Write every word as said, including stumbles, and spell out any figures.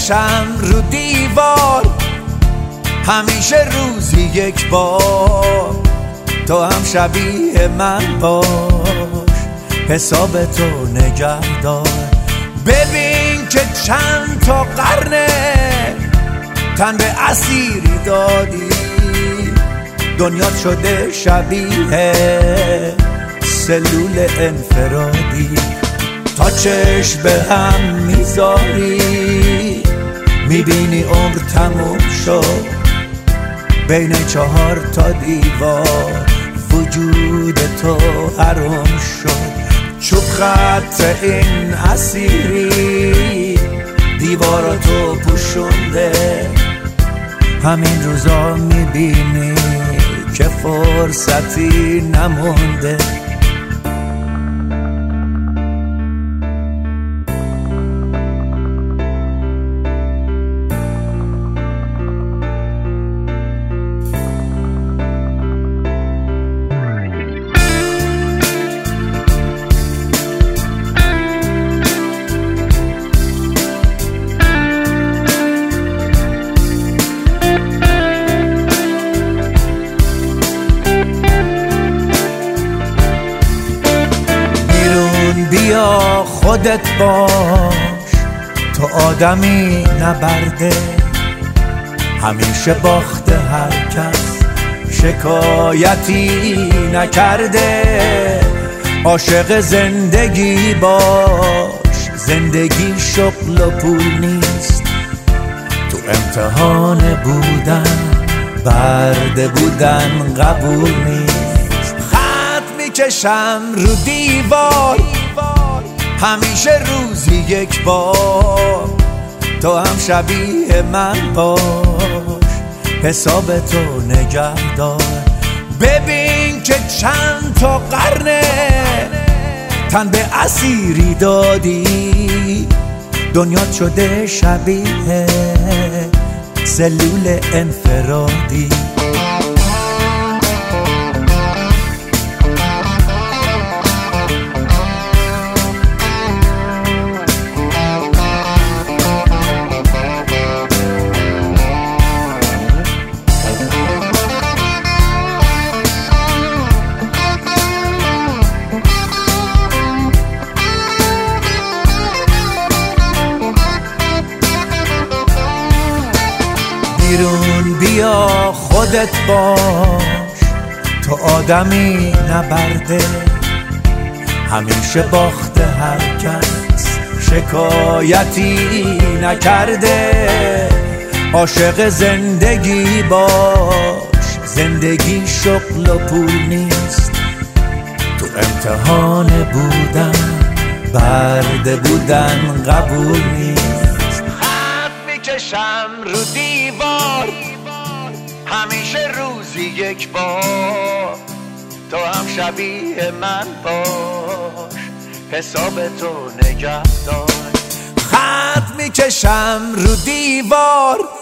میکشم رو دیوار، همیشه روزی یک بار. تو هم شبیه من باش، حساب تو نگه دار. ببین که چند تا قرنه تن به اسیری دادی، دنیا شده شبیه سلول انفرادی. تا چشم به هم میذاری میبینی عمر تموم شد، بین چهار تا دیوار وجود تو حرام شد. چوب خط این اسیری دیواراتو پوشونده، همین روزا میبینی که فرصتی نمونده. بیا خودت باش، تو آدمی نبرده، همیشه باخته هر کس شکایتی نکرده. عاشق زندگی باش، زندگی شغل و پول نیست، تو امتحان بودن برده بودن قبول نیست. خط میکشم رو دیوار، همیشه روزی یک بار. تو هم شبیه من باش، حساب تو نگه دار. ببین که چند تا قرنه تن به اسیری دادی، دنیا شده شبیه سلول انفرادی. بیرون بیا خودت باش، تو آدمی نبرده، همیشه باخته هر کس شکایتی نکرده. عاشق زندگی باش، زندگی شغل و پول نیست، تو امتحان بودن برده بودن قبول نیست. خط میکشم رو دیوار، همیشه روزی یک بار. تو هم شبیه من باش، حساب تو نگه دار. خط میکشم رو دیوار،